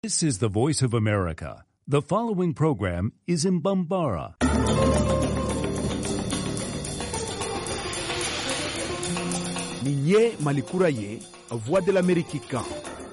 This is the voice of America. The following program is in Bambara. Ninye Malikura ye, Voix de l'Amérique kan.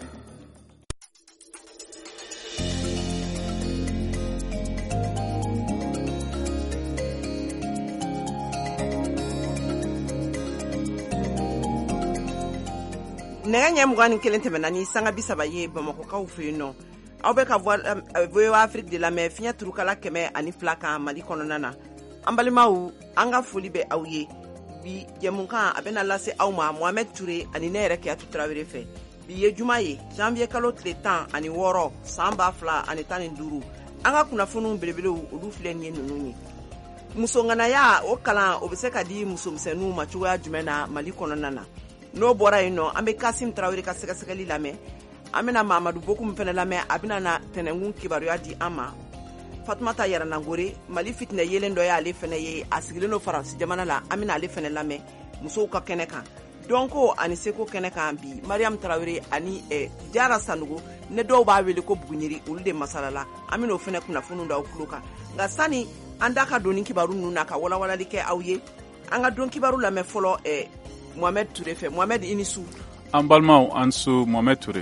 Nega nyamugani kelen tɛmɛna ni sanga bisaba ye Bamakokaw fɛ yen nɔ aw bɛ ka VOA Afrique de la mais fiɲɛ turukala 102 kan Mali kɔnɔna na an balimaw an ka foli bɛ aw ye bi jɛmukan a bɛna lase aw ma Mohamed Touré ani ne yɛrɛ Kiyatu Tarawele fɛ bi ye juma ye janvier kalo tile 16 san 2015 an ka kunnafoniw belebelew olu filɛ nin ye ninnu ye musoŋanaya o kalan o bɛ se ka di musomisɛnninw ma cogoya jumɛn na Mali kɔnɔna na n'o bɔra yen nɔ an bɛ Kasim Tarawele ka sɛgɛsɛgɛli lamɛn an bɛna Mamadu Bokum fɛnɛ lamɛn a bɛna na tɛnɛnkun kibaruya di an ma Fatumata Yaranangore Mali fitinɛ yelen dɔ y'ale fɛnɛ ye a sigilen do Faransi jamana la an bɛna ale fɛnɛ lamɛn musow ka kɛnɛ kan dɔnko ani seko kɛnɛ kan bi Mariam Tarawele ani Jara Sanogo ne dɔw b'a wele ko Buguɲiri olu de masalala an bɛna o fɛnɛ kunnafoniw da aw tulo kan nka sani an da ka doni kibaru ninnu na ka walawalali kɛ aw ye an ka don kibaru lamɛn fɔlɔ Mohamed Touré fait. Mohamed Inisu. An balimaw an su Mohamed Touré.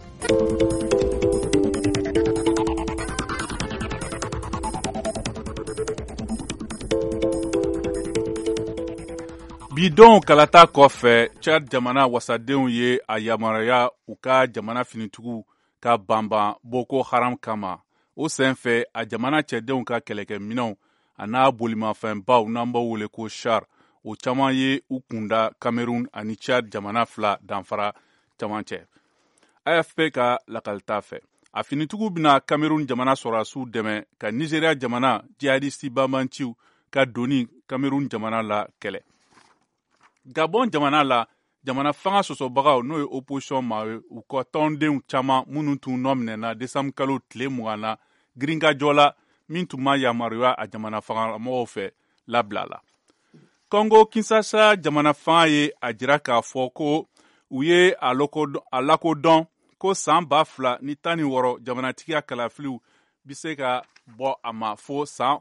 Bidon kalata kɔfɛ Chad jamana wasadenw ye a yamaruya u ka jamana finitugu ka banban Boko Haram kama. O senfɛ a jamana cɛdenw ka kɛlɛkɛminɛnw a n'a bolimafɛnbaw n'an b'o wele ko char o caman ye u kunda Cameroun ani Chad jamana fila danfara caman cɛ. AFP ka lakalita fɛ. A finitugu bɛna Cameroun jamana sɔrɔdasiw dɛmɛ ka Nigeria jamana jihadisti banbanciw ka doni Cameroun jamana la kɛlɛ. Gabon jamana la, jamana fanga sɔsɔbagaw n'o ye opposition ma ye u kɔ tɔndenw caman minnu tun nɔ minɛna décembre kalo tile 20 na girinkajɔ la min tun ma yamaruya a jamana fangamɔgɔw fɛ labila la. Congo Kinshasa jamana fanga ye a jira k'a fɔ ko u ye a lakodɔn ko san 2016 jamanatigiya kalafiliw bi se ka bɔ a ma fo san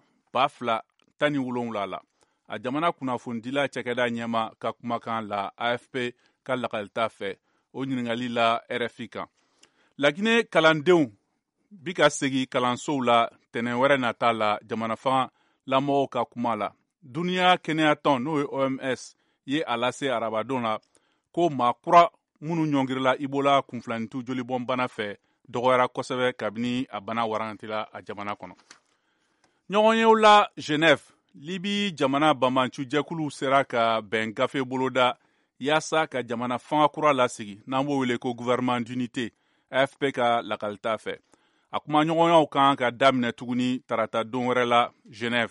2017 la. A jamana kunnafonidila cɛkɛda ɲɛma ka kumakan la AFP ka lakalita fɛ o ɲiningali la RFI kan. Laginɛ kalandenw bi ka segi kalansow la tɛnɛn wɛrɛ nata la jamana fanga lamɔgɔw ka kuma la. Duniya kɛnɛya tɔn n'o ye OMS ye a lase arabadon la ko maa kura minnu ɲɔngirila Ibola kunfilanintu jolibɔn bana fɛ dɔgɔyara kosɛbɛ kabini a bana warantila a jamana kɔnɔ. Ɲɔgɔnyew la Genève, Libi jamana banbancu jɛkulu sera ka bɛn gafe boloda yaasa ka jamana fanga kura lasigi n'an b'o wele ko gouvernement d'unité AFP ka lakalita fɛ. A kuma ɲɔgɔnyaw kan ka daminɛ tuguni tarata don wɛrɛ la Genève.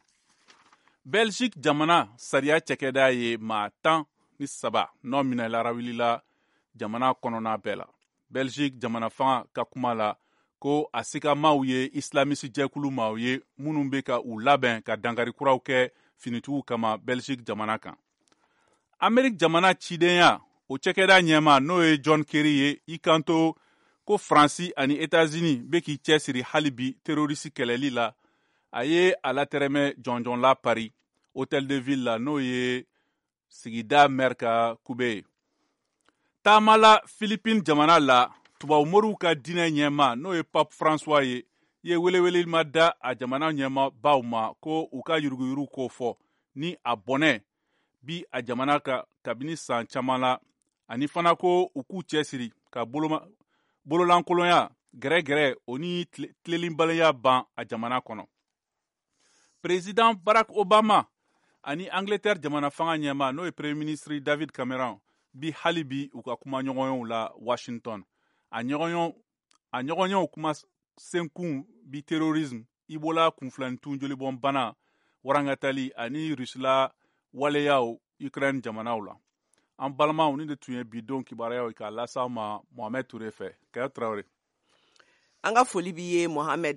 Belgique jamana sariya cɛkɛda ye maa 13 nɔ minɛlara wilila jamana kɔnɔna bɛɛ la. Belgique jamana fanga ka kuma la ko a sigamaw ye islamisi jɛkulu maaw ye minnu bɛ ka u labɛn ka dankari kuraw kɛ finitugu kama Belgique jamana kan. Amérique jamana cidenya o cɛkɛda ɲɛma n'o ye John Kerry ye i kanto ko Faransi ani États-Unis bɛ k'i cɛsiri hali bi terrorisi kɛlɛli la. A ye a latɛrɛmɛ jɔnjɔn la Paris, Hôtel de Ville la n'o ye sigida maire ka kube ye. Taama la Philippines jamana la, tubabumɔriw ka diinɛ ɲɛma n'o ye Pape François ye welewele ma da a jamana ɲɛma baw ma ko u ka yuruguyuruw ko fɔ ni a bɔnɛ bi a jamana ka kabini san caman la ani fana ko u k'u cɛsiri ka bololankolonya gɛrɛgɛrɛ o ni tilelinbaliya ban a jamana kɔnɔ. Président Barack Obama ani Angleterre jamana fanga ɲɛma n'o ye Premier ministre David Cameron bi hali bi u ka kuma ɲɔgɔnyew la Washington. A ɲɔgɔnyew kuma senkun bi terrorisme, Ibola kunfilanintu jolibɔn bana, warangatali ani Rusila waleyaw Ukraine jamanaw la. An balimaw ni de tun ye bidon kibaruyaw k'a lasa ma Mohamed Touré fɛ. Kayatu Tarawele. An ka foli b'i ye Mohamed.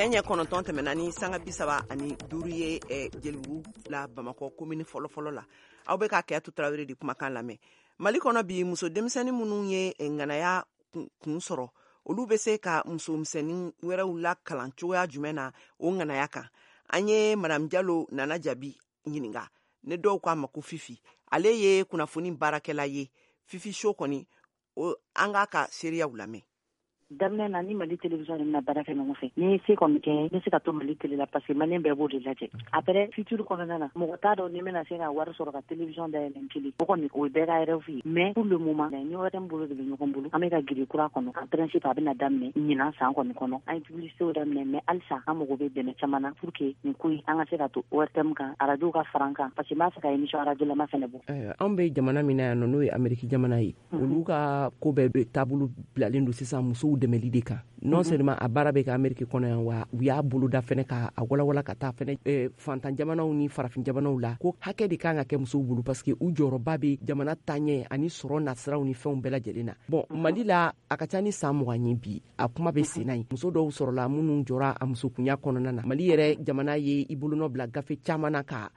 nɛɲɛ 9 tɛmɛna ni sanga 35 ye jelibugu la Bamakɔ komini fɔlɔfɔlɔ la. Aw bɛ ka Kɛyatu Tarawele de kumakan lamɛn. Mali kɔnɔ bi muso denmisɛnnin minnu ye ŋanaya kun sɔrɔ, olu bɛ se ka muso misɛnnin wɛrɛw la kalan cogoya jumɛn na o ŋanaya kan. An ye Madame Jalo Nana Jabi ɲininka. Ne dɔw k'a ma ko Fifi. Ale ye kunnafoni baarakɛla ye. Fifi show kɔni an k'a ka seereyaw lamɛn. daminɛ na ni Mali télévision na baara kɛ ɲɔgɔn fɛ ni se kɔni kɛ ne se ka to Mali télé la parce que Malien bɛɛ b'o de lajɛ après futur kɔnɔna na mɔgɔ t'a dɔn ni bɛna se ka wari sɔrɔ ka télévision dayɛlɛ kelen o kɔni o bɛɛ ka rêve ye mais pour le moment ni wɛrɛ min bolo de bɛ ɲɔgɔn bolo an bɛ ka giri kura kɔnɔ en principe a bɛna daminɛ ɲinan san kɔni kɔnɔ an ye publicité daminɛ mais halisa an mago bɛ dɛmɛ caman na pour que nin ko an ka se ka to ORTM kan radio ka fara an kan parce que n b'a fɛ ka émission radio lama fɛnɛ bɔ an bɛ jamana min na yan nɔ n'o ye Amérique jamana ye olu ka ko bɛɛ bɛ taabolo bilalen don sisan musow dɛmɛli de kan non seulement a baara bɛ kɛ Amérique kɔnɔ yan wa u y'a boloda fɛnɛ ka a walawala ka taa fɛnɛ fantan jamanaw ni farafin jamanaw la ko hakɛ de kan ka kɛ musow bolo parce que u jɔyɔrɔba bɛ jamana taɲɛ ani sɔrɔ nasiraw ni fɛnw bɛɛ lajɛlen na bon Mali la a ka ca ni san 20 ye bi a kuma bɛ sen na ye muso dɔw sɔrɔla minnu jɔra a musokunya kɔnɔna na Mali yɛrɛ jamana ye i bolonɔ bila gafe caman na ka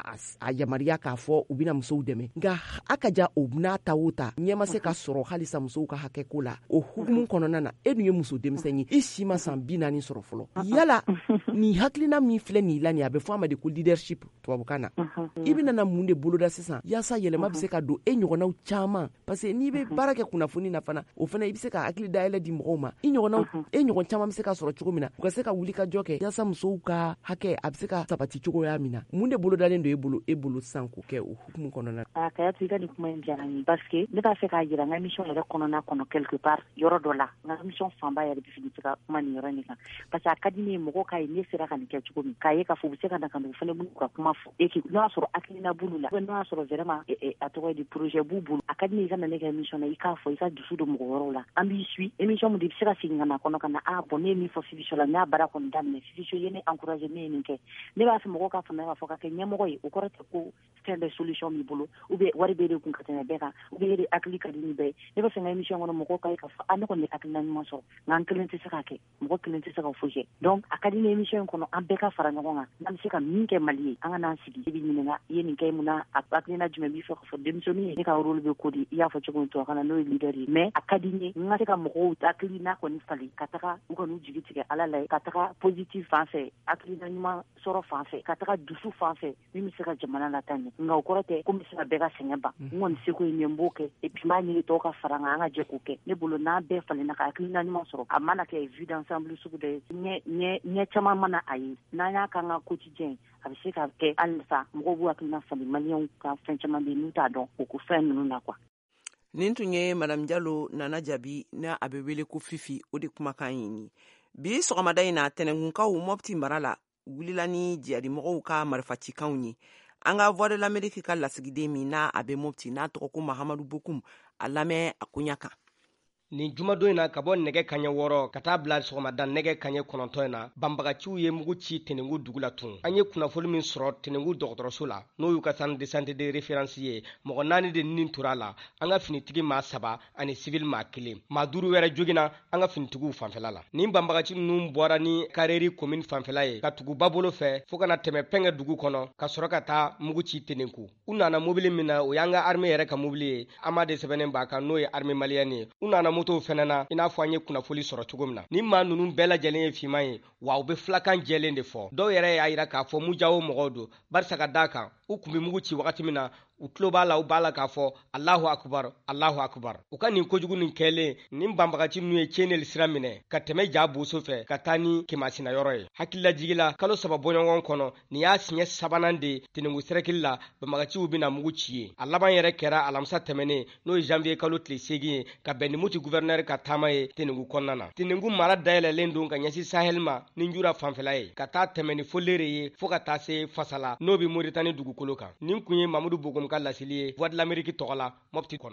a yamariya k'a fɔ u bɛna musow dɛmɛ nka a ka ja o n'a ta o ta ɲɛma se ka sɔrɔ halisa musow ka hakɛ ko la o hukumu kɔnɔna na e dun ye muso denmisɛnnin ye i si ma san 40 sɔrɔ fɔlɔ yala ni hakilina min filɛ nin la ni a bɛ fɔ a ma de ko leadership tubabukan na i bɛna na mun de boloda sisan yaasa yɛlɛma bɛ se ka don e ɲɔgɔnnaw caman parce que n'i bɛ baara kɛ kunnafoni na fana o fana i bɛ se ka hakili dayɛlɛ di mɔgɔw ma i ɲɔgɔnnaw e ɲɔgɔn caman bɛ se ka sɔrɔ cogo min na u ka se ka wuli ka jɔ kɛ yaasa musow ka hakɛ a bɛ se ka sabati cogoya min na mun de bolodalen don e bolo sisan k'o kɛ o hukumu kɔnɔna na Kayatu i ka nin kuma in diyara n ye parce que ne b'a fɛ k'a jira n ka émission yɛrɛ kɔnɔna kɔnɔ quelque part yɔrɔ dɔ la n ka émission fanba yɛrɛ bɛ fini ka kuma nin yɔrɔ nin kan parce que a ka di ne ye mɔgɔ k'a ye ne sera ka nin kɛ cogo min k'a ye k'a fɔ u bɛ se ka na ka n'u fana b'u ka kuma fɔ et que n'o y'a sɔrɔ hakilina b'olu la n'o y'a sɔrɔ vraiment a tɔgɔ di projet b'u bolo a ka di ne ye i ka na ne ka émission na i k'a fɔ i ka dusu don mɔgɔ wɛrɛw la an b'i suit émission min de bɛ se ka segin ka na kɔnɔ ka na bon ne ye min fɔ Fifi Show la ne y'a baara kɔni daminɛ Fifi Show ye ne encouragé ne ye nin kɛ ne b'a fɛ mɔgɔw k'a faamuya k'a fɔ ka kɛ ɲɛmɔgɔ ye o kɔrɔ tɛ ko fɛn bɛɛ solution b'i bolo ou bien wari b'e de kun ka tɛmɛ bɛɛ kan ou bien e de hakili ka di ni bɛɛ ye ne b'a fɛ n ka émission kɔnɔ mɔgɔw k'a ye k'a fɔ ne kɔni ye hakilina ɲuman sɔrɔ nka n kelen tɛ se k'a kɛ mɔgɔ kelen tɛ se ka foyi kɛ donc a ka di ne émission kɔnɔ an bɛɛ ka fara ɲɔgɔn kan n'an bɛ se ka min kɛ Mali ye an ka n'an sigi i bɛ ɲininka i ye nin kɛ mun na a hakilina jumɛn b'i fɛ ka fɔ denmisɛnnin ye ne ka rôle bɛ ko di i y'a fɔ cogo min tubabukan na n'o ye leader ye mais a ka di n ye n ka se ka mɔgɔw hakilina kɔni falen ka taga u ka n'u jigi tigɛ Ala la ka taga positif fan fɛ hakilina ɲuman sɔrɔ fan fɛ ka taga dusu fan fɛ min bɛ se ka jamana lataa ɲɛ nka o kɔrɔ tɛ ko n bɛ se ka bɛɛ ka sɛgɛn ban n kɔni seko ye min b'o kɛ et puis n b'a ɲini tɔw ka fara n kan an ka jɛ k'o kɛ ne bolo n'an bɛɛ falenna ka hakilina ɲuman sɔrɔ a mana kɛ vue d'ensemble sugu dɔ ye ɲɛ caman mana a ye n'an y'a k'an ka quotidien a bɛ se ka kɛ halisa mɔgɔw b'u hakilina falen maliyɛnw ka fɛn caman bɛ yen n'u t'a dɔn o ko fɛn ninnu na quoi. Nin tun ye Madame Jalo Nana Jabi na a bɛ wele ko Fifi o de kumakan ye nin bi sɔgɔmada in na tɛnɛnkunkaw Mopti mara la wulila ni jihadimɔgɔw ka marifacikanw ye an ka Voix de l'Amérique ka lasigiden min n'a a bɛ Mopti n'a tɔgɔ ko Mahamadu Bokum a lamɛn a koɲa kan. Nin jumadon in na ka bɔ nɛgɛ kaɲɛ 6 ka taa bila sɔgɔmada nɛgɛ kaɲɛ 9 in na banbagaciw ye mugu ci Tɛnɛngu dugu la tun an ye kunnafoni min sɔrɔ Tɛnɛngu dɔgɔtɔrɔso la n'o y'u ka centre de santé de référence ye mɔgɔ 4 de nin tora la an ka finitigi maa 3 ani civil maa 1 maa 5 wɛrɛ jogina an ka finitigiw fanfɛla la nin banbagaci ninnu bɔra ni Kareri commune fanfɛla ye ka tugu Babolo fɛ fo kana tɛmɛ Pɛnkɛ dugu kɔnɔ ka sɔrɔ ka taa mugu ci Tɛnɛnku u nana mobili min na o y'an ka armée yɛrɛ ka mobili ye ama de sɛbɛnnen b'a kan n'o ye armée malienne ye u nana moto fɛnɛ na i n'a fɔ an ye kunnafoni sɔrɔ cogo min na ni maa ninnu bɛɛ lajɛlen ye fiman ye wa u bɛ fulakan jɛlen de fɔ dɔw yɛrɛ y'a jira k'a fɔ mujawo mɔgɔw don barisa ka d'a kan u kun bɛ mugu ci wagati min na u tulo b'a la u b'a la k'a fɔ Allahu akubar Allahu akubar u ka nin kojugu nin kɛlen nin banbagaci ninnu ye tiɲɛnli sira minɛ ka tɛmɛ ja boso fɛ ka taa ni kemasina yɔrɔ ye hakililajigi la kalo 3 bɔɲɔgɔn kɔnɔ nin y'a siɲɛ 3nan de Tɛnɛngu sɛrɛkili la banbagaciw bɛna mugu ci ye a laban yɛrɛ kɛra alamisa tɛmɛnen n'o ye janvier kalo tile 8 ye ka bɛn ni Mopti gouverneur ka taama ye Tɛnɛngu kɔnɔna na Tɛnɛngu mara dayɛlɛlen don ka ɲɛsin Sahel ma ni jura fanfɛla ye ka taa tɛmɛ ni Folere ye fo ka taa se Fasala n'o bɛ Moritani dugukolo kan nin kun ye Mamadou Bokom ka lasili ye Voix de l'Amérique tɔgɔ la Mopti kɔnɔ.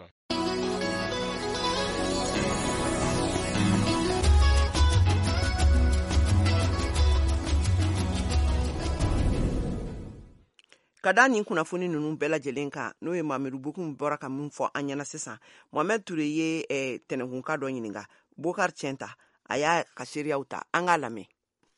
Ka da nin kunnafoni ninnu bɛɛ lajɛlen kan n'o ye Mamadou Bokum bɔra ka min fɔ an ɲɛna sisan Mohamed Touré ye tɛnɛnkunka dɔ ɲininka Bokar Tiɲɛta a y'a ka seereyaw ta an k'a lamɛn.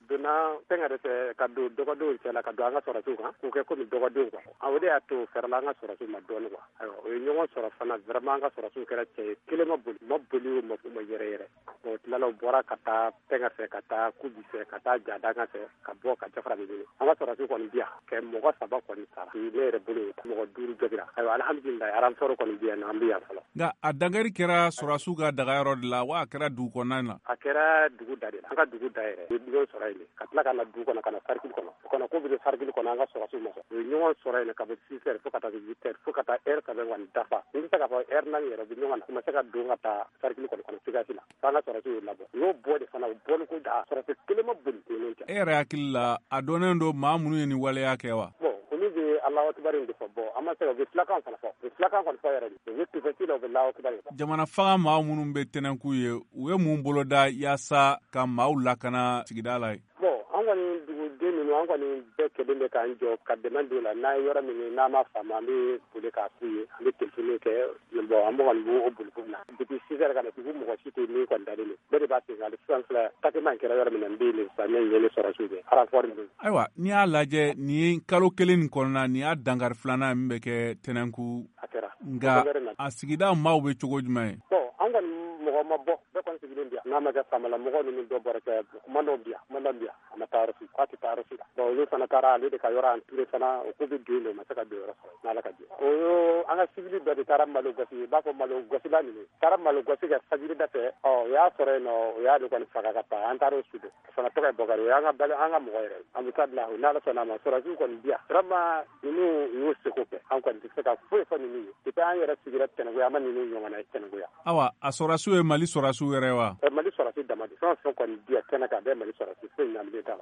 donna penga de ka do dogo do cela ka do anga sora tuka ku ke ko mi dogo do ko awde ato ferla anga sora tu ma don ko ayo o nyongo sora fana vraiment anga sora tu kera che kile mo buli mo yere o lalo bora kata penga se kata ku bi se kata jada nga se ka bo ka jafra bi anga sora tu ko ndia ke mo ko saba ko ni sara ni le buli mo duru jabira ayo alhamdulillah aram soro ko ndia na ambiya sala nga adangari kera sora su ga daga yoro la wa kera du ko nana akera dugu dare anga dugu dare biyo sora ile katla kana du ko na kana sarkil ko ko bi sarkil ko anga sora su mo nyongo sora ile ka be 6h fo kata 8h fo kata r ka be wan dafa ni saka fa r na yero bi nyongo na saka du ngata sarkil ko ko tiga sila sanga sora su labo yo bode fana bol ko da sora se kilema bun ni ta era akilla adonendo mamunu ni wale yake wa Allahu akbar indi fo bo amma se be slakan kon fo yare ni to fe tilo be Allahu akbar jamana faga ma munun be tenen ku ye we mun bolo da yasa ka maula kana sigidala bo angani dugu deni no angani be kede be kan jo ka demande la na yora mi na ma fama mi pule ka kuye mi telefone ke bo amo kan bu o bulu na depuis 6h kana tu mo ko site ni kon dare ni be ba se ngal transla take man kera yora mi na mbili sa ne yele sora sube ara for ni aywa ni alaje ni kalo kelen konna ni a dangar flana mbe ke tenenku nga asigida maw be cogo jumay bo angan mo ma bo be kon sigilin dia na ma ga samala mo ko ni do baraka mando dia ama tarusi kwati tarusi bo yo sana tara ali de ka yora an tire sana o ko be dilo ma saka do raso na la ka di o anga sigili do de taram malo gasi ba ko malo gasi la ni taram malo gasi ga sigili da te o ya sore no ya do kon saka ka ta an tarusi de sana to ka bogaro ya anga bale anga mo gore am tadla na la sana ma sora ju kon dia rama ni yo se ko pe an kon saka fu fa ni ita an yara sigira tena go ya man ni nyonga na tena go ya awa asora su e mali sora su rewa mali sora su damadi so kon dia tena ka be mali sora su na mi dala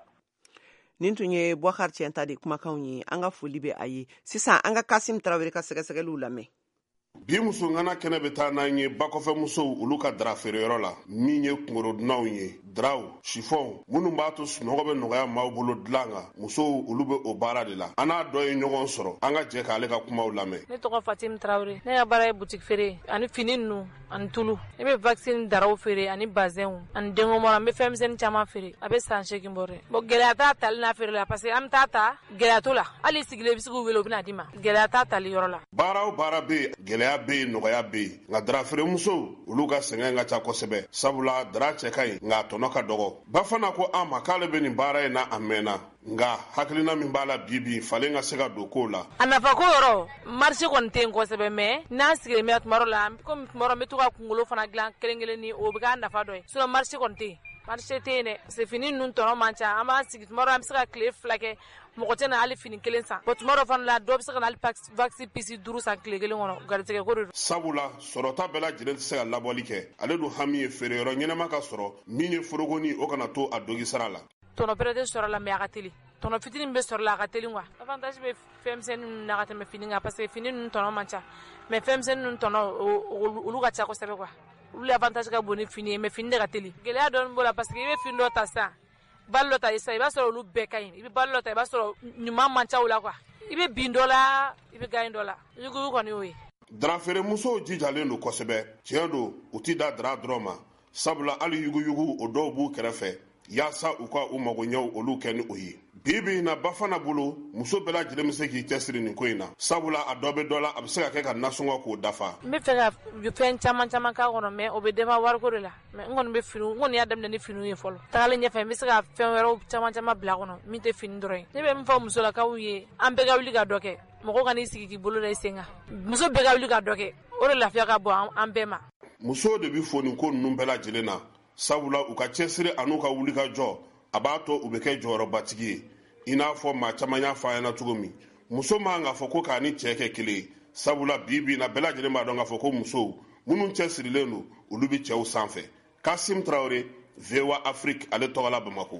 nin tun ye Boubacar Tienta de kumakanw ye an ka foli bɛ a ye sisan an ka Kasim Tarawele ka sɛgɛsɛgɛliw lamɛn bi muso ngana kɛnɛ bɛ taa n'an ye bakɔfɛ musow olu ka dara feereyɔrɔ la min ye kungorodunanw ye draw chiffon minnu b'a to sunɔgɔ bɛ nɔgɔya maaw bolo dilan kan musow olu bɛ o baara de la an n'a dɔ ye ɲɔgɔn sɔrɔ an ka jɛ k'ale ka kumaw lamɛn. ne tɔgɔ Fatim Tarawele ne ka baara ye boutique feere ani fini ninnu ani tulu ne bɛ vaccine daraw feere ani bazɛnw ani dengɔmɔrɔ an bɛ fɛn misɛnnin caman feere a bɛ san 8 bɔ dɛ bon gɛlɛya t'a tali n'a feere la parce que an bɛ taa ta gɛlɛya t'o la hali sigilen i bɛ se k'u wele u bɛna d'i ma gɛlɛya t'a tali yɔrɔ la. baara o baara bɛ yen gɛlɛya bɛ yen nɔgɔya bɛ yen nka darafeeremusow olu ka sɛgɛn ka ca kosɛbɛ sabula dara cɛ ka ɲi nka a tɔnɔ ka dɔgɔ ba fana ko an ma k'ale bɛ nin baara in na a mɛnna nga hakilina min b'a la bibi falen ka se ka don ko la a nafa ko yɔrɔ marché kɔni tɛ yen kosɛbɛ mais n'a sigilen bɛ tuma dɔ la komi tuma dɔ n bɛ to ka kunkolo fana dilan kelen kelen ni o bɛ k'a nafa dɔ ye sinon marché kɔni tɛ yen marché tɛ yen dɛ parce que fini ninnu tɔnɔ man ca an b'an sigi tuma dɔ an bɛ se ka tile 2 kɛ mɔgɔ tɛ na hali fini kelen san bon tuma dɔ fana la dɔw bɛ se ka na hali vaccine pisi 5 san tile kelen kɔnɔ garijɛgɛ ko de don. sabula sɔrɔta bɛɛ lajɛlen tɛ se ka labɔli kɛ ale dun hami ye feereyɔrɔ ɲɛnama ka sɔrɔ min ye forogoni o kana to a dogi sara la. tɔnɔ bɛrɛ tɛ sɔrɔ la mais a ka teli tɔnɔ fitinin bɛ sɔrɔ la a ka teli quoi avantage bɛ fɛn misɛnnin ninnu na ka tɛmɛ fini kan parce que fini ninnu tɔnɔ man ca mais fɛn misɛnnin ninnu tɔnɔ olu ka ca kosɛbɛ quoi olu avantage ka bon ni fini ye mais fini de ka teli gɛlɛya dɔɔni b'o la parce que i bɛ fini dɔ ta sisan balo dɔ ta sisan i b'a sɔrɔ olu bɛɛ ka ɲi i bɛ balo dɔ ta i b'a sɔrɔ ɲuman man ca o la quoi i bɛ bin dɔ la i bɛ gaɲɛ dɔ la yugu kɔni y'o ye. darafeeremusow jijalen don kosɛbɛ tiɲɛ don u ti da dara dɔrɔn ma sabula hali yuguyugu o dɔw b'u kɛrɛfɛ yaasa u ka u magoɲɛw olu kɛ ni o ye bibi na ba fana bolo muso bɛɛ lajɛlen bɛ se k'i cɛsiri nin ko in na sabula a dɔ bɛ dɔ la a bɛ se ka kɛ ka nasɔngɔ k'o dafa. n bɛ fɛ ka fɛn caman caman k'a kɔnɔ mais o bɛ dɛmɛ wariko de la mais n kɔni bɛ fini n kɔni y'a daminɛ ni finiw ye fɔlɔ tagalen ɲɛfɛ n bɛ se ka fɛn wɛrɛw caman caman bila a kɔnɔ min tɛ fini dɔrɔn ye ne bɛ min fɔ musolakaw ye an bɛɛ ka wuli ka dɔ kɛ mɔgɔ ka n'i sigi k'i bolo da i sen kan muso bɛɛ ka wuli ka dɔ kɛ o de lafiya ka bon an bɛɛ ma. musow de bɛ fo nin ko ninnu bɛɛ lajɛlen na sabula u ka cɛsiri an'u ka wuli ka jɔ a b'a to u bɛ kɛ jɔyɔrɔbatigi ye i n'a fɔ maa caman y'a fɔ a ɲɛna cogo min muso man k'a fɔ ko k'a ni cɛ kɛ kelen ye sabula bi na bɛɛ lajɛlen b'a dɔn k'a fɔ ko musow minnu cɛsirilen don olu bɛ cɛw sanfɛ. Kasim Tarawele, VOA Afrique, ale tɔgɔ la Bamako.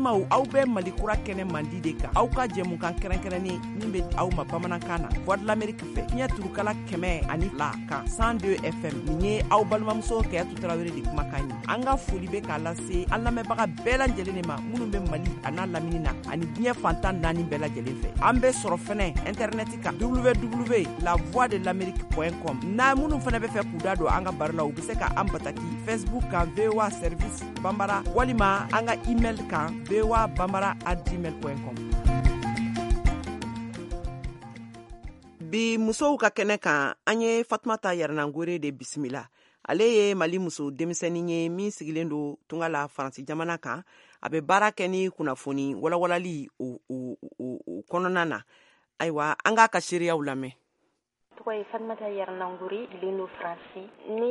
balimaw aw bɛ malikura kɛnɛ mandi de kan aw ka jɛmukan kɛrɛnkɛrɛnnen min bɛ aw ma bamanankan na voix de l'Amérique fɛ fiɲɛ turukala 102 kan 102 FM nin ye aw balimamuso Kɛyatu Tarawele de kumakan ye an ka foli bɛ k'a lase an lamɛnbaga bɛɛ lajɛlen de ma minnu bɛ Mali a n'a lamini na ani diɲɛ fantan 4 bɛɛ lajɛlen fɛ an bɛ sɔrɔ fɛnɛ internet kan www.lavoixdelamerique.com n'a minnu fɛnɛ bɛ fɛ k'u da don an ka baro la u bɛ se ka an bataki Facebook kan VOA service Bambara walima an ka email kan voabambara@gmail.com. bi musow ka kɛnɛ kan an ye Fatumata Yaranangore de bisimila. Ale ye Mali muso denmisɛnnin ye min sigilen don tunga la Faransi jamana kan. A bɛ baara kɛ ni kunnafoni walawalali o kɔnɔna na. Ayiwa an k'a ka seereyaw lamɛn. Tɔgɔ ye Fatumata Yaranangore sigilen don Faransi. Ne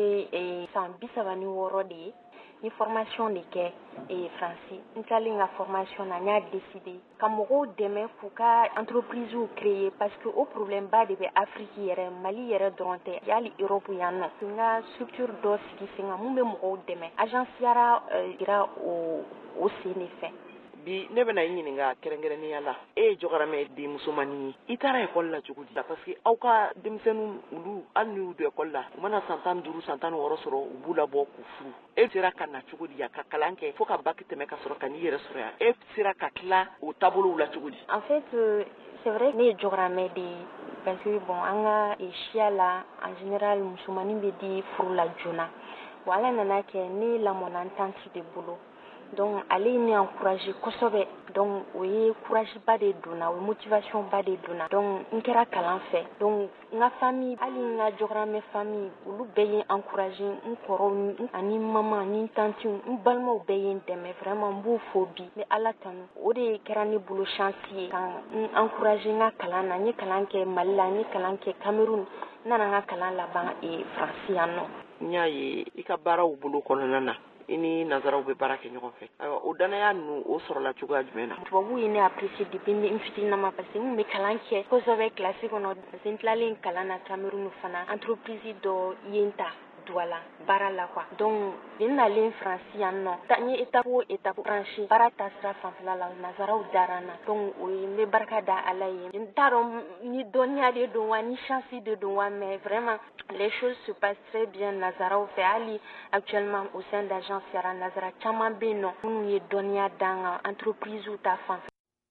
ye san 36 de ye. Ni formation de kɛ Faransi. N tilalen ka formation na n y'a décidé ka mɔgɔw dɛmɛ k'u ka entreprise créer parce que o problème ba de bɛ Afrique yɛrɛ Mali yɛrɛ dɔrɔn tɛ hali Europe yan nɔ. N ka structure dɔ sigi sen kan mun bɛ mɔgɔw dɛmɛ. Agence yara dira o sen de fɛ. Bi ne bɛna i ɲininka kɛrɛnkɛrɛnnenya la e ye jɔgaramɛ den musomanni ye i taara école la cogo di parce que aw ka denmisɛnninw olu hali n'u don école la u mana san 15 san 16 sɔrɔ u b'u labɔ k'u furu e sera ka na cogo di yan ka kalan kɛ fo ka bac tɛmɛ ka sɔrɔ ka n'i yɛrɛ sɔrɔ yan e sera ka tila o taabolow la cogo di. En fait c'est vrai ne ye jɔgaramɛ de ye parce que bon an ka siya la en général musomanni bɛ di furu la joona bon ala nana kɛ ne lamɔna n tante de bolo. Donc ale ne encouragé kosɛbɛ donc o ye courage ba de donna o motivation ba de donna donc n kɛra kalan fɛ donc n ka famille hali n ka jɔgaramɛ famille olu bɛɛ ye encouragé n kɔrɔw ani maman ni tante n balimaw bɛɛ ye n dɛmɛ vraiment n b'u fo bi ni ala tanu o de kɛra ne bolo chance ye ka n encouragé n ka kalan na n ye kalan kɛ Mali la n ye kalan kɛ Cameroun n nana n ka kalan laban Faransi yan nɔ. N y'a ye i ka baaraw bolo kɔnɔna na i ni nazaraw bɛ baara kɛ ɲɔgɔn fɛ ayiwa o danaya ninnu o sɔrɔla cogoya jumɛn na. Tubabuw ye ne apprécié depuis n fitininama parce que n kun bɛ kalan kɛ kosɛbɛ classe kɔnɔ parce que n tilalen kalan na Cameroun fana entreprise dɔ ye n ta Douala baara la quoi donc n nalen Faransi yan nɔ n ye étape o étape franchi baara taasira fanfɛla la nazaraw dara n na donc o ye n bɛ barika da ala ye n t'a dɔn ni dɔnniya de don wa ni chance de don wa mais vraiment les choses se passent très bien nazaraw fɛ hali actuellement au sein d'agence yara nazara caman bɛ yen nɔ minnu ye dɔnniya d'an kan entreprise ta fanfɛ.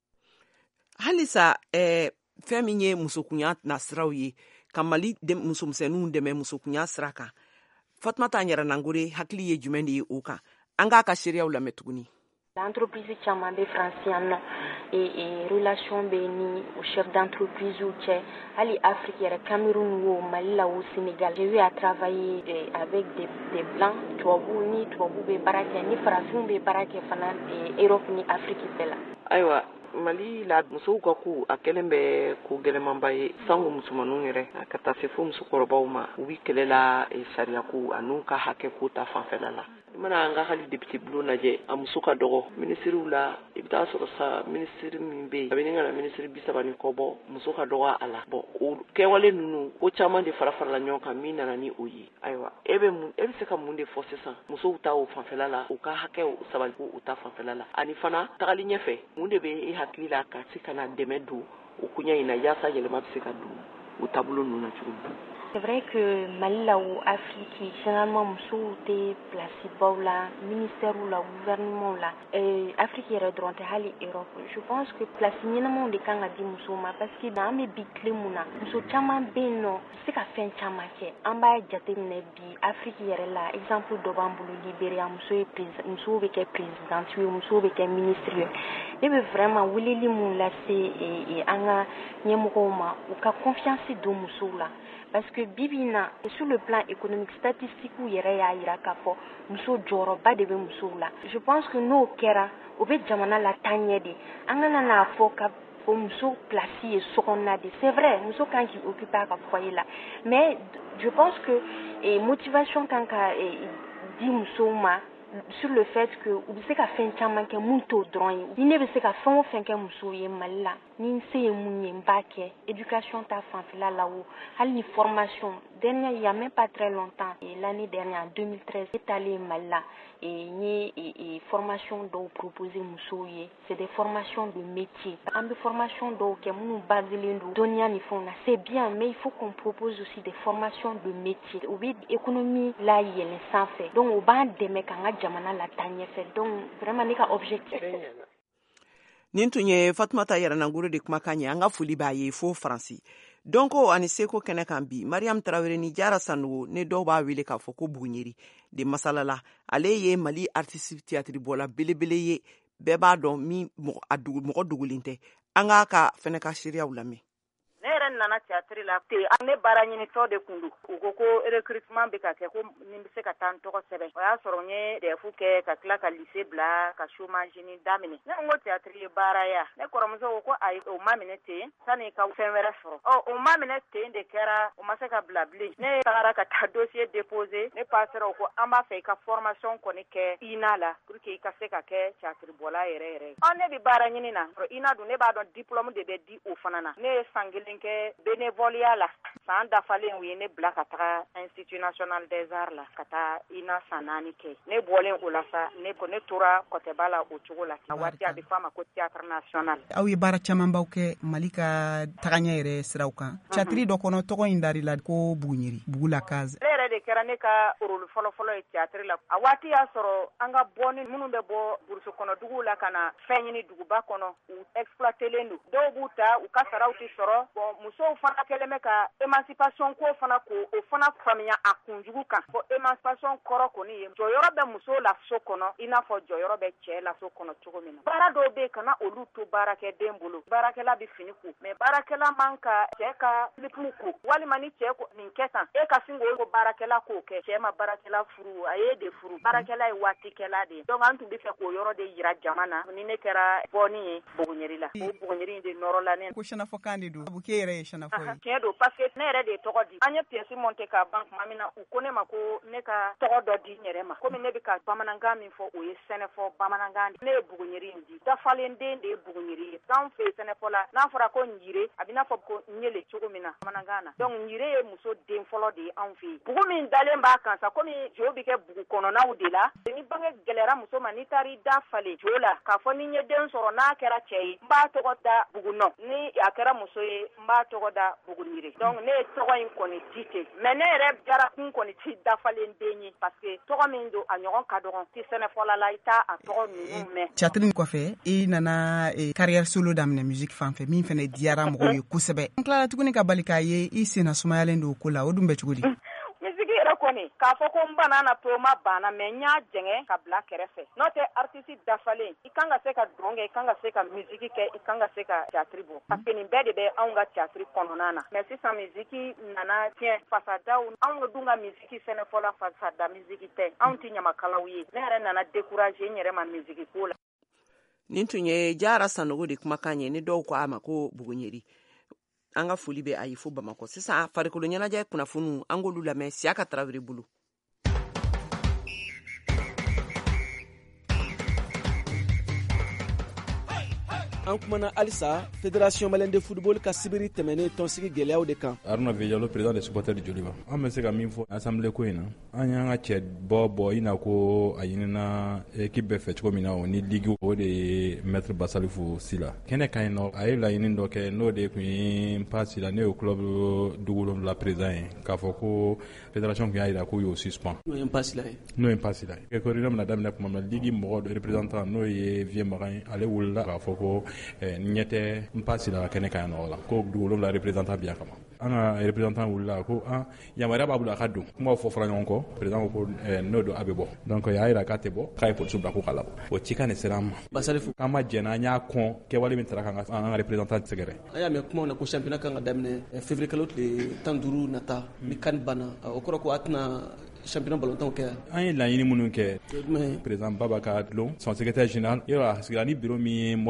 Halisa fɛn min ye musokunya nasiraw ye ka Mali musomisɛnninw dɛmɛ musokunya sira kan Fatumata Yaranangore hakili ye jumɛn de ye o kan an k'a ka seereyaw lamɛn tuguni. Entreprise caman bɛ Faransi yan nɔ relation bɛ ni o chef d'entreprise cɛ hali Afrique yɛrɛ Cameroun wo Mali la wo Sénégal j'ai eu à travailler avec des blancs tubabu ni tubabu bɛ baara kɛ ni farafinw bɛ baara kɛ fana Europe ni Afrique bɛɛ la. Ayiwa Mali la musow ka ko a kɛlen bɛ ko gɛlɛmanba ye sango musomanninw yɛrɛ ka taa se fo musokɔrɔbaw ma u bɛ kɛlɛ la sariya ko an'u ka hakɛ ko ta fanfɛla la. I mana an ka hali député bulon lajɛ a muso ka dɔgɔ ministériw la i bɛ taa sɔrɔ sa ministre min bɛ yen a bɛ ni ka na ministre 30 ni kɔ bɔ muso ka dɔgɔ a la bon o kɛwale ninnu ko caman de fara farala ɲɔgɔn kan min nana ni o ye ayiwa e bɛ se ka mun de fɔ sisan musow ta o fanfɛla la u ka hakɛw sabali ko u ta fanfɛla la ani fana tagali ɲɛfɛ mun de bɛ e hakili la ka se ka na dɛmɛ don o kunya in na yaasa yɛlɛma bɛ se ka don o taabolo ninnu na cogo min. C'est vrai que Mali la ou Afrique généralement musow tɛ place baw la ministère la gouvernement la Afrique yɛrɛ dɔrɔn tɛ hali Europe je pense que place ɲɛnamaw de kan ka di musow ma parce que an bɛ bi tile mun na muso caman bɛ yen nɔ se ka fɛn caman kɛ an b'a jateminɛ bi Afrique yɛrɛ la exemple dɔ b'an bolo Libéria musow bɛ kɛ présidente ye musow bɛ kɛ ministre ye ne bɛ vraiment weleli mun lase an ka ɲɛmɔgɔw ma u ka confiance don musow la. Parce que bibina sur le plan économique statistique yɛrɛ y'a yira k'a fɔ muso jɔyɔrɔba de bɛ musow la. Je pense que n'o kɛra o bɛ jamana la taa ɲɛ de an kana n'a fɔ ka fɔ muso place ye sokɔnɔna de c'est vrai muso kan k'i occuper a ka foyer la mais je pense que motivation kan ka di musow ma sur le fait que u bɛ se ka fɛn caman kɛ mun t'o dɔrɔn ye ni ne bɛ se ka fɛn o fɛn kɛ musow ye Mali la ni n se ye mun ye n b'a kɛ éducation ta fanfɛla la o hali ni formation dernière, il n'y a même pas très longtemps, et l'année dernière, en 2013, j'étais allé au Mali et formation d'eau proposée Moussoye, c'est des formations de métier. En des formations d'eau qui nous basent c'est bien, mais il faut qu'on propose aussi des formations de métier. Au bout de l'économie, là, il y a les sans fait. Donc, au bas de mes canaux, jamana la tanya fait. Donc, vraiment, n'est qu'un objectif. nin tun ye Fatumata Yarananguru de kumakan ye an ka foli b'a ye fo Faransi. donc ani seko kɛnɛ kan bi Mariam Traoré ni Jara Sanogo ne dɔw b'a wele k'a fɔ ko Bugunyeri de masalala ale ye Mali artiste théâtre bɔla belebele ye bɛɛ b'a dɔn min mɔgɔ dogolen tɛ an k'a ka fɛnɛ ka seereyaw lamɛn. ne yɛrɛ nana théâtre la ne baara ɲinitɔ de kun don u ko recrutement bɛ ka kɛ ko ni bɛ se ka taa n tɔgɔ sɛbɛn o y'a sɔrɔ n ye DEF kɛ ka tila ka lycée bila ka chômage daminɛ ne ko théâtre ye baara ya ne kɔrɔmuso ko ayi o ma minɛ ten sani ka fɛn wɛrɛ sɔrɔ o ma minɛ ten de kɛra o ma se ka bila bilen ne tagara ka taa dossier déposé ne passera o ko an b'a fɛ i ka formation kɔni kɛ INA la pour que i ka se ka kɛ théâtre bɔla yɛrɛ ne bɛ baara ɲini na INA dun ne b'a dɔn diplôme de bɛ di o fana na ne ye san kɛ bénévolat la san dafalen u ye ne bila ka taga Institut National des Arts la ka taa INA san 4 kɛ ne bɔlen o la sa ne tora kɔtɛba la o cogo la a waati a bɛ fɔ a ma ko théâtre national. aw ye baara camanbaw kɛ Mali ka tagaɲɛ yɛrɛ siraw kan théâtre dɔ kɔnɔ tɔgɔ in darila ko Bugunyeri Bugula Case. ne yɛrɛ de kɛra ne ka rôle fɔlɔfɔlɔ ye théâtre la a waati y'a sɔrɔ an ka bɔni minnu bɛ bɔ burusi kɔnɔ duguw la ka na fɛn ɲini duguba kɔnɔ u exploitelen don dɔw b'u ta u ka saraw tɛ sɔrɔ musow fana kɛlen bɛ ka émancipation ko fana ko o fana faamuya a kunjugu kan fɔ émancipation kɔrɔ kɔni ye jɔyɔrɔ bɛ muso la so kɔnɔ i n'a fɔ jɔyɔrɔ bɛ cɛ la so kɔnɔ cogo min na baara dɔw bɛ kana olu to baarakɛden bolo baarakɛla bɛ fini ko mais baarakɛla man ka cɛ ka silipu ko walima ni cɛ ko nin kɛ tan e ka sin ko baarakɛla k'o kɛ cɛ ma baarakɛla furu a ye de furu baarakɛla ye waatikɛla de donc an tun bɛ fɛ k'o yɔrɔ de yira jama na ni ne kɛra bɔni ye Bugunyeri la o Bugunyeri de nɔrɔla ne ko sɛnɛfɔkan de don a bɛ k'e yɛrɛ ye sɛnɛfɔ ye. tiɲɛ don parce que ne yɛrɛ de ye tɔgɔ di an ye pièce monté ka ban tuma min na u ko ne ma ko ne ka tɔgɔ dɔ di n yɛrɛ ma komi ne bɛ ka bamanankan min fɔ o ye sɛnɛfɔ bamanankan ne ye Bugunyeri in di dafalen den de ye Bugunyeri ye an fɛ sɛnɛfɔ la n'a fɔra ko Njire a bɛ n'a fɔ ko Njele cogo min na bamanankan na donc Njire ye muso den fɔlɔ de ye anw fɛ yen bugu min dalen b'a kan sa komi jo bɛ kɛ bugu kɔnɔnaw de la ni bange gɛlɛyara muso ma n'i taara i da falen jo la k'a fɔ ni n ye den sɔrɔ n'a kɛra cɛ ye n b'a tɔgɔ da Bugunɔ ni a kɛra muso ye n b'a tɔgɔ da Bugunyeri donc ne ye tɔgɔ in kɔni di ten mais ne yɛrɛ jarakun kɔni ti dafalen den ye parce que tɔgɔ min don a ɲɔgɔn ka dɔgɔn ti sɛnɛfɔla la i t'a a tɔgɔ ninnu mɛn. théâtre in kɔfɛ i nana carrière solo daminɛ musique fan fɛ min fɛnɛ diyara mɔgɔw ye kosɛbɛ n tilala tuguni ka bali k'a ye i senna sumayalen don ko la o dun bɛ cogo di. misiki yɛrɛ kɔni k'a fɔ ko n bana na to ma banna mais n y'a jɛngɛ ka bila kɛrɛfɛ n'o tɛ artiste dafalen i kan ka se ka dɔn kɛ i kan ka se ka misiki kɛ i kan ka se ka théâtre bɔ parce que nin bɛɛ de bɛ anw ka théâtre kɔnɔna na mais sisan misiki nana tiɲɛ fasadaw anw dun ka misiki sɛnɛfɔla fasada misiki tɛ anw tɛ ɲamakalaw ye ne yɛrɛ nana décourager n yɛrɛ ma misiki ko la. nin tun ye Jara Sanogo de kumakan ye ni dɔw ko a ma ko Bugunyeri an ka foli bɛ a ye fo Bamakɔ sisan farikolo ɲɛnajɛ kunnafoniw an k'olu lamɛn Siaka Tarawele bolo. an kumana halisa fédération malienne de football ka sibiri tɛmɛnen tɔnsigi gɛlɛyaw de kan. Aruna Vejalo président des supporters de Joliba an bɛ se ka min fɔ assemblée ko in na an y'an ka cɛ bɔ i n'a ko a ɲinina équipe bɛɛ fɛ cogo min na o ni ligue o de ye maître Basalifu Sila kɛnɛ ka ɲi nɔ a ye laɲini dɔ kɛ n'o de tun ye Mpa Sila ne ye club dugu wolonwula président ye k'a fɔ ko fédération tun y'a jira k'u y'o suspend. n'o ye Mpa Sila ye. n'o ye Mpa Sila ye ko réunion bɛna daminɛ tuma min na ligue mɔgɔ dɔ représentant n'o ye Vieux Magan ye ale wulila k'a fɔ ko ɲɛ tɛ Mpa Sila ka kɛnɛ ka ɲi nɔ la ko dugu wolonwula représentant bi a kama an ka représentant wulila ko yamaruya b'a bolo a ka don kumaw fɔ fɔra ɲɔgɔn kɔ président ko n'o don a bɛ bɔ donc y'a jira k'a tɛ bɔ k'a ye polisiw bila k'u ka labɔ o cikan de sera an ma. Basalifu k'an ma jɛna an y'a kɔn kɛwale min taara an ka représentant sɛgɛrɛ. an y'a mɛn kumaw na ko championnat kan ka daminɛ février kalo tile 15 nata ni kan banna o kɔrɔ ko a tɛna championnat ballontan kɛ. an ye laɲini minnu kɛ président Baba ka dulon son secrétaire général yɔrɔ a sigira ni bureau min ye Mopti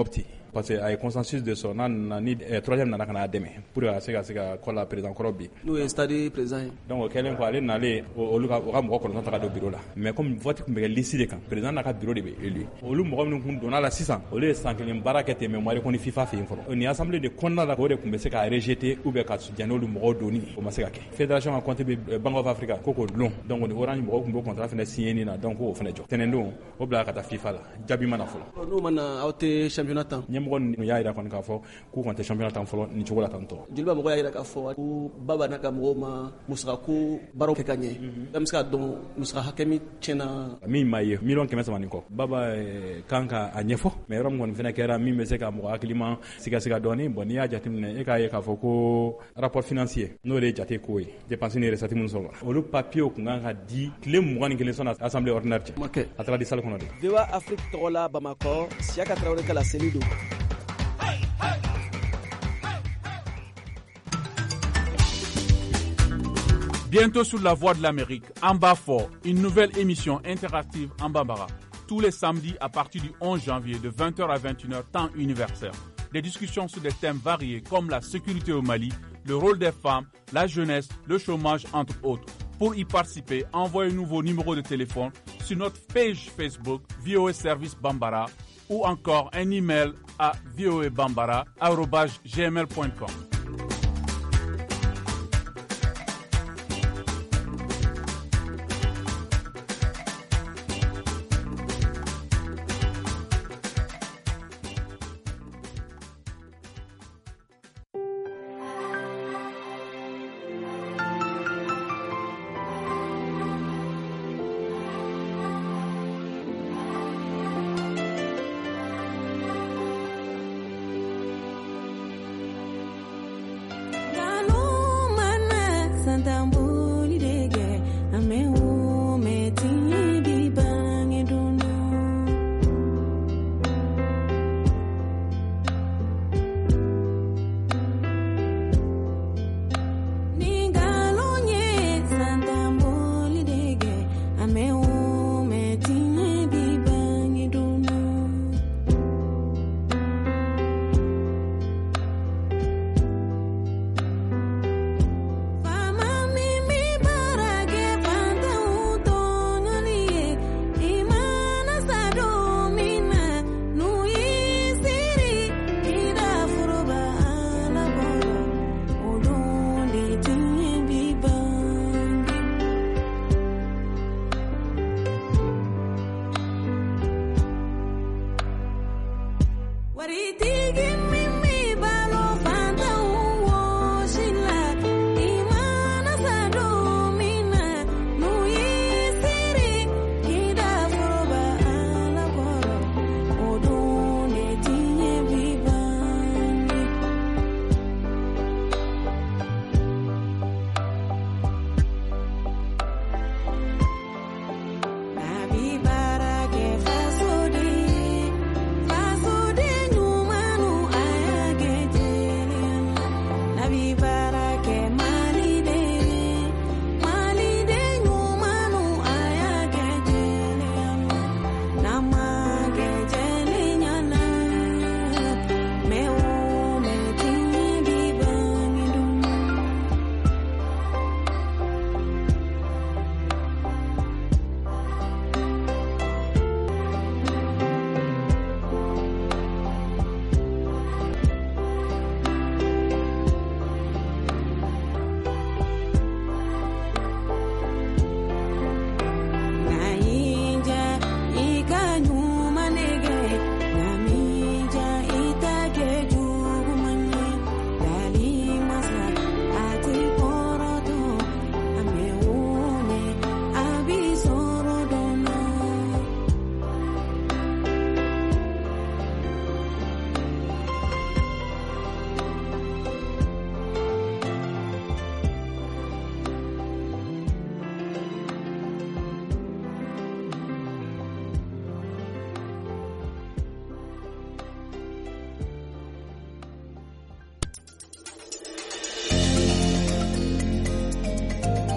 parce que a consensus de son ni troisième nana kana deme pour se ka kola président korobi nous installé président donc kelen ko ale nale olu ka mo ko ta do bureau la mais comme vote ko be liste de kan président na ka bureau de be élu olu mo ko kun dona la 600 olu sankelen barakete mémoire ko ni FIFA fe info ni assemblée de konna la ko de kun be se ka rejeter ou be ka soutien olu mo doni ko ma se ka ke fédération a compté Bank of Africa ko long donc ni orange mo ko contrat fene signé ni na donc ko fene jo tenendo o bla ka ta FIFA la jabi mana folo no mana auté championnat nyemgo ni ya ira kon ka fo ku konte championnat tan folo ni chogola tanto jilba mo ya ira ka fo ku baba na ka mo ma musaka ku baro ke kanye damska don musaka hakemi chena mi maye million keme sama niko baba kanka anyefo mais rom gon fene kera mi mese ka mo aklima siga doni boni ya jatimne e ka fo ko rapport financier no le jate ko dépense ni resati mun so olu papier ko nganga di clé mo ngani kele sona assemblée ordinaire atala di sal kono de Vewa Afrique Tola Bamako siaka traoré kala selido. Bientôt sur la voie de l'Amérique, en bas fort, une nouvelle émission interactive en Bambara. Tous les samedis à partir du 11 janvier de 20h à 21h, temps universel. Des discussions sur des thèmes variés comme la sécurité au Mali, le rôle des femmes, la jeunesse, le chômage, entre autres. Pour y participer, envoyez-nous vos numéros de téléphone sur notre page Facebook VOA Service Bambara ou encore un email à voabambara@gmail.com.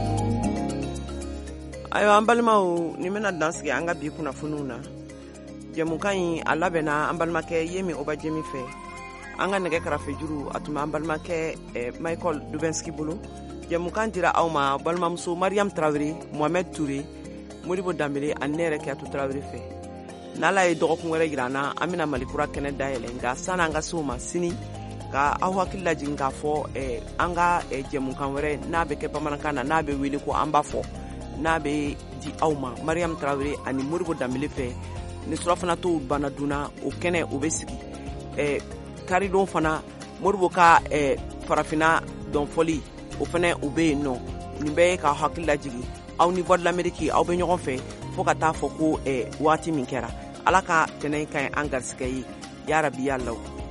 ayiwa an balimaw ni bena dansigi an ka bi kunnafoniw na jɛmukan yi a labɛnna an balimakɛ Yemi Obajemi fɛ. An ka nɛgɛ karafe juru a tun bɛ an balimakɛ Michael Dubenski bolo. Jɛmukan dira aw ma balimamuso Mariam Traoré, Mohamed Touré, Modibo Dambele ani ne yɛrɛ Kiyatu Traoré fɛ. N'Ala ye dɔgɔkun wɛrɛ jira an na, an bɛna Malikura kɛnɛ dayɛlɛ nka sani an ka se o ma sini ka aw hakili lajigin k'a fɔ an ka jɛmukan wɛrɛ n'a bɛ kɛ bamanankan na n'a bɛ wele ko an b'a fɔ n'a bɛ di aw ma Mariam Traoré ani Modibo Dambele fɛ ni surafana to banna dunna o kɛnɛ o bɛ sigi karidon fana Modibo ka farafina dɔnfɔli o fana o bɛ yen nɔ nin bɛɛ ye k'aw hakili lajigin aw ni Voix de l'Amérique aw bɛ ɲɔgɔn fɛ fo ka taa fɔ ko waati min kɛra Ala ka tɛnɛ in ka ɲi an garisɛgɛ ye ya Rabi ya Allah